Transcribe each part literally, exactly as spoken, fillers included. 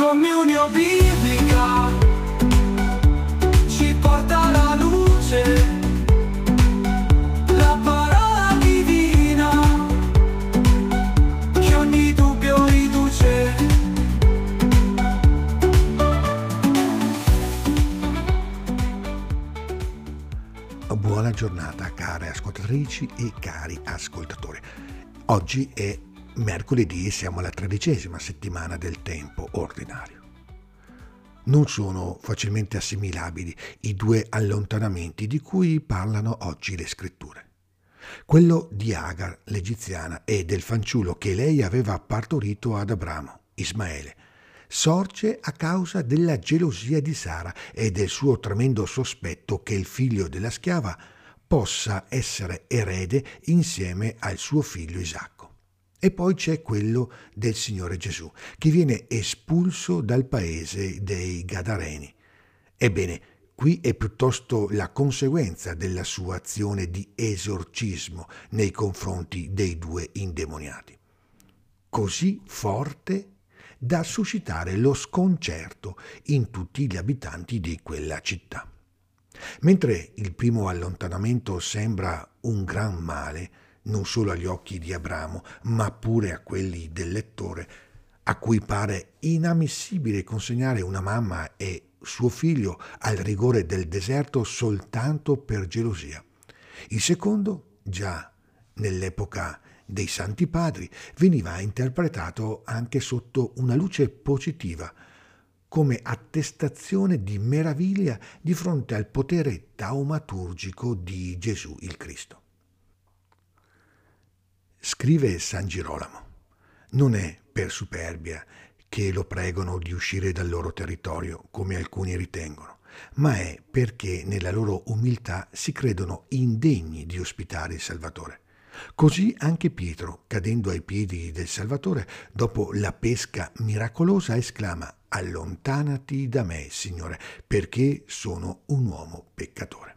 comunione biblica ci porta alla luce, la parola divina che ogni dubbio riduce. Buona giornata care ascoltatrici e cari ascoltatori. Oggi è mercoledì e siamo alla tredicesima settimana del tempo ordinario. Non sono facilmente assimilabili i due allontanamenti di cui parlano oggi le scritture. Quello di Agar, l'egiziana, e del fanciullo che lei aveva partorito ad Abramo, Ismaele, sorge a causa della gelosia di Sara e del suo tremendo sospetto che il figlio della schiava possa essere erede insieme al suo figlio Isacco. E poi c'è quello del Signore Gesù, che viene espulso dal paese dei Gadareni. Ebbene, qui è piuttosto la conseguenza della sua azione di esorcismo nei confronti dei due indemoniati. Così forte da suscitare lo sconcerto in tutti gli abitanti di quella città. Mentre il primo allontanamento sembra un gran male, non solo agli occhi di Abramo, ma pure a quelli del lettore, a cui pare inammissibile consegnare una mamma e suo figlio al rigore del deserto soltanto per gelosia. Il secondo, già nell'epoca dei Santi Padri, veniva interpretato anche sotto una luce positiva, come attestazione di meraviglia di fronte al potere taumaturgico di Gesù il Cristo. Scrive San Girolamo: non è per superbia che lo pregano di uscire dal loro territorio, come alcuni ritengono, ma è perché nella loro umiltà si credono indegni di ospitare il Salvatore. Così anche Pietro, cadendo ai piedi del Salvatore, dopo la pesca miracolosa, esclama: allontanati da me, Signore, perché sono un uomo peccatore.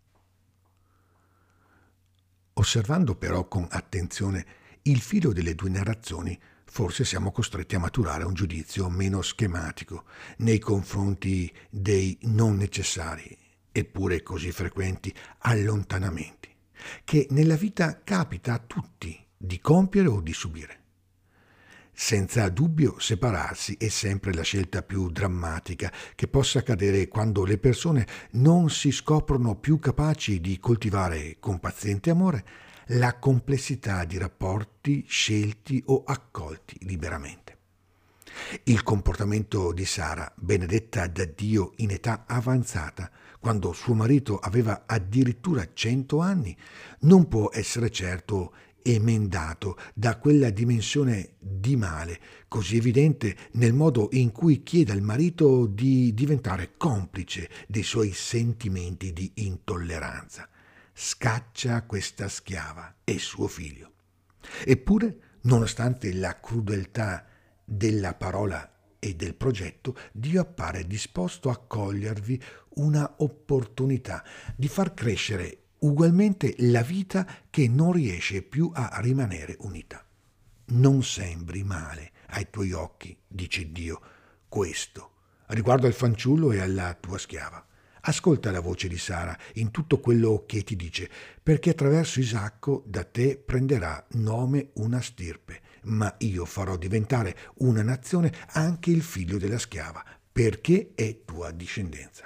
Osservando però con attenzione il filo delle due narrazioni, forse siamo costretti a maturare un giudizio meno schematico nei confronti dei non necessari, eppure così frequenti, allontanamenti, che nella vita capita a tutti di compiere o di subire. Senza dubbio separarsi è sempre la scelta più drammatica che possa accadere quando le persone non si scoprono più capaci di coltivare con paziente amore la complessità di rapporti scelti o accolti liberamente. Il comportamento di Sara, benedetta da Dio in età avanzata, quando suo marito aveva addirittura cento anni, non può essere certo emendato da quella dimensione di male così evidente nel modo in cui chiede al marito di diventare complice dei suoi sentimenti di intolleranza. Scaccia questa schiava e suo figlio. Eppure, nonostante la crudeltà della parola e del progetto, Dio appare disposto a cogliervi una opportunità di far crescere ugualmente la vita che non riesce più a rimanere unita. Non sembri male ai tuoi occhi, dice Dio, questo, riguardo al fanciullo e alla tua schiava. Ascolta la voce di Sara in tutto quello che ti dice, perché attraverso Isacco da te prenderà nome una stirpe, ma io farò diventare una nazione anche il figlio della schiava, perché è tua discendenza.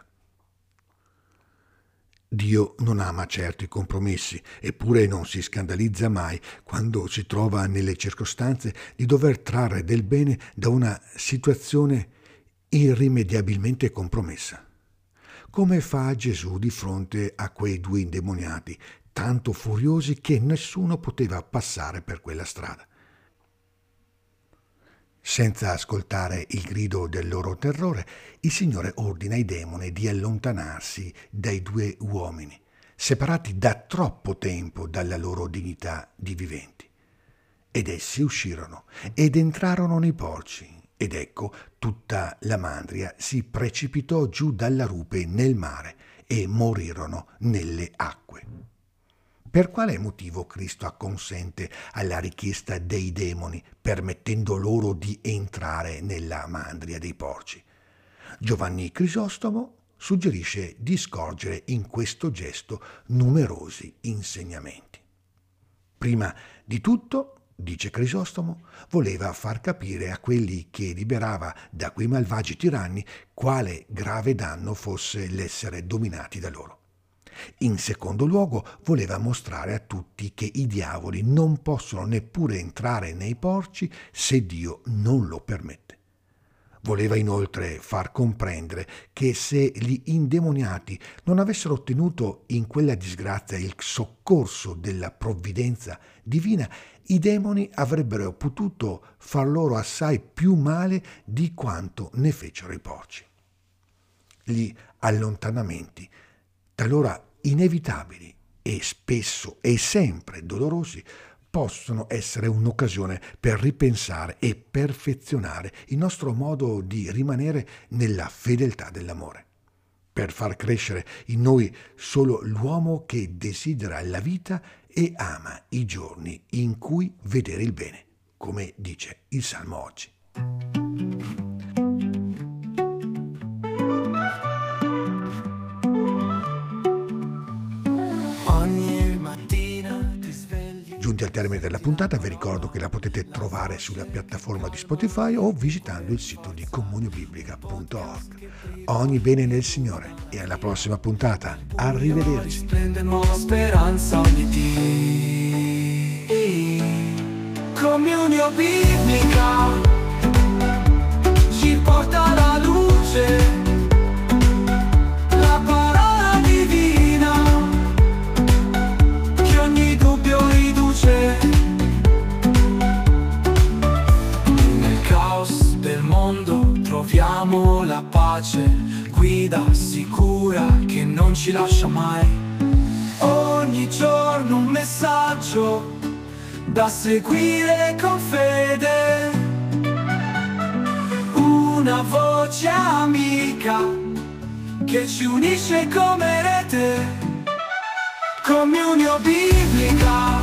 Dio non ama certo i compromessi, eppure non si scandalizza mai quando si trova nelle circostanze di dover trarre del bene da una situazione irrimediabilmente compromessa. Come fa Gesù di fronte a quei due indemoniati, tanto furiosi che nessuno poteva passare per quella strada. Senza ascoltare il grido del loro terrore, il Signore ordina ai demoni di allontanarsi dai due uomini, separati da troppo tempo dalla loro dignità di viventi. Ed essi uscirono ed entrarono nei porci, ed ecco tutta la mandria si precipitò giù dalla rupe nel mare e morirono nelle acque. Per quale motivo Cristo acconsente alla richiesta dei demoni, permettendo loro di entrare nella mandria dei porci? Giovanni Crisostomo suggerisce di scorgere in questo gesto numerosi insegnamenti. Prima di tutto, dice Crisostomo, voleva far capire a quelli che liberava da quei malvagi tiranni quale grave danno fosse l'essere dominati da loro. In secondo luogo, voleva mostrare a tutti che i diavoli non possono neppure entrare nei porci se Dio non lo permette. Voleva inoltre far comprendere che se gli indemoniati non avessero ottenuto in quella disgrazia il soccorso della provvidenza divina, i demoni avrebbero potuto far loro assai più male di quanto ne fecero i porci. Gli allontanamenti, talora inevitabili e spesso e sempre dolorosi, possono essere un'occasione per ripensare e perfezionare il nostro modo di rimanere nella fedeltà dell'amore, per far crescere in noi solo l'uomo che desidera la vita e ama i giorni in cui vedere il bene, come dice il Salmo oggi. Giunti al termine della puntata, vi ricordo che la potete trovare sulla piattaforma di Spotify o visitando il sito di comunio biblica punto org. Ogni bene nel Signore e alla prossima puntata. Arrivederci. Prende nuova speranza ogni dì. Comunio biblica ci porta alla luce. La parola divina che ogni dubbio riduce. Nel caos del mondo troviamo la pace, guida sicura che non ci lascia mai. Ogni giorno un messaggio da seguire con fede, una voce amica che ci unisce come rete. Comunio biblica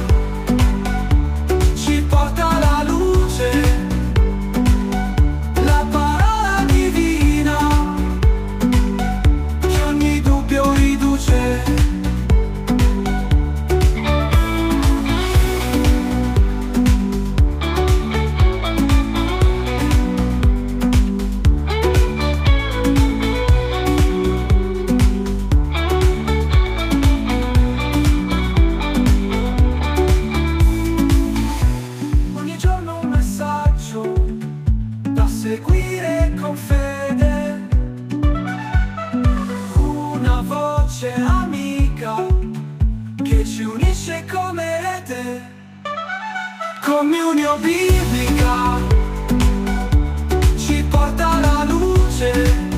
ci porta alla luce. La parola divina che ogni dubbio riduce. Seguire con fede, una voce amica che ci unisce come rete. Comunio biblica ci porta alla luce.